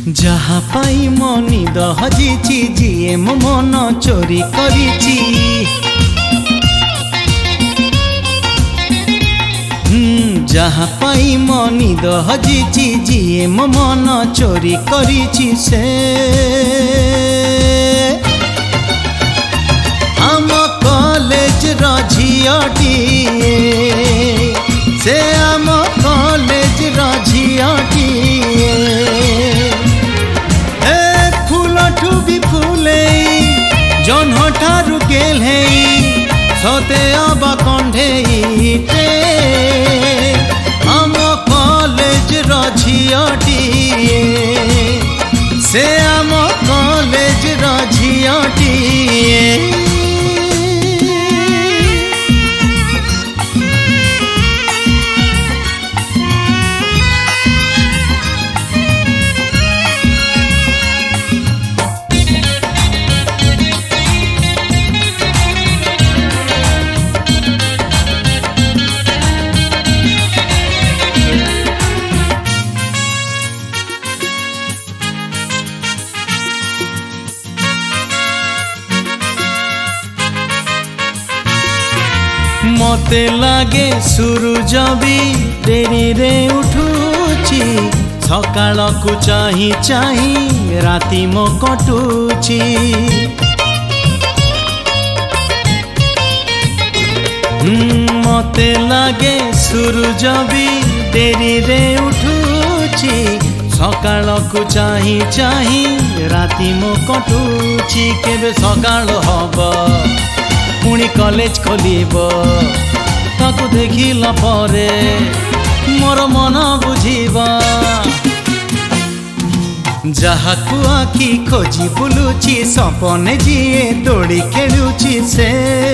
जहा पाई मनी हजिची जीए मो मन चोरी करिची जहा पाई मनी हजिची जीए मो मन चोरी करिची से आम कॉलेज रझियाटिए से आम कॉलेज रझियाटिए भी फूले जन्ह ठारू गेले सते आबा कंढेईटे आम कॉलेज रझियाटिए से आम कॉलेज रझियाटिए मते लागे सूरज भी डेरी रे उठुची सकाळ को चाही चाही राती मो कटुची मते लागे सूरज भी डेरी रे उठुची सकाळ को चाही चाही राती मो कटुची केबे सकाळ हबो पुणी कॉलेज खोलिबो ताकू देखिला परे मोर मन बुझिबा जहाकू आखि खोजी बुलुची सपने जिए दौड़ी खेलुची से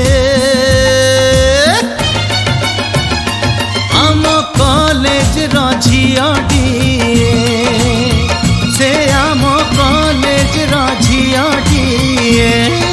आम कॉलेज रझियाटिए से आम कॉलेज रझियाटिए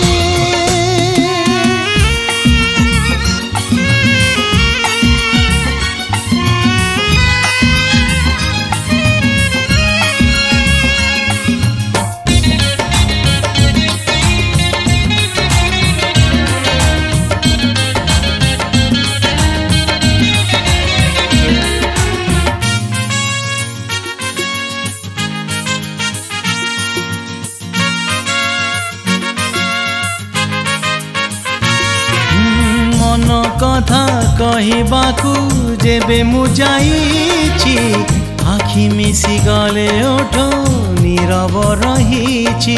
मन कथा कहबाकू जेबे मु जाईची आखि मिसी गले ओठ नीरव रहीची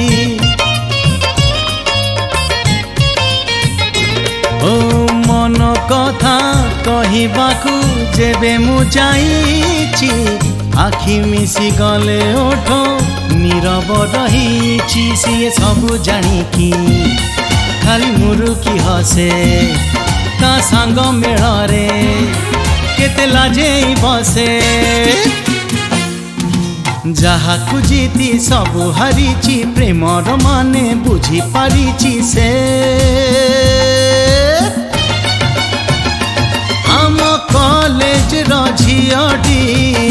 ओ मन कथा कहबाकू जेबे मु जाईची आखि मिसी गले ओठ नीरव रहीची सिए सबु जानिकी खाली मुरुकी हसे ता सांग मेଳରେ केते लाजे बसे जहाकू जीती सबु हारिची प्रेमर माने बुझी पारिची से आम कॉलेज रझियाटिए